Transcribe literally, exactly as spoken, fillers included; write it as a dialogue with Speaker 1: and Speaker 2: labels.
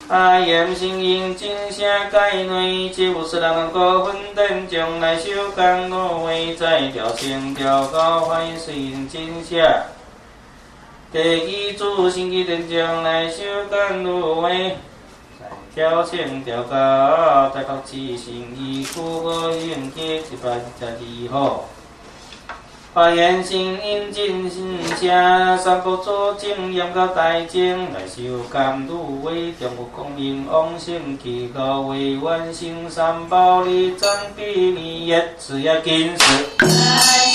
Speaker 1: 阿言声音真声改内，只有十人个分等将来修干路为再调成调高坏水真声。第二组星期天将来修干路为再调成调高，大国之成义苦好应记一百十二号。发言声音真声，三国作证严到大政来修监督为中国公民往生祈告为完成三宝立战比弥也是也紧事。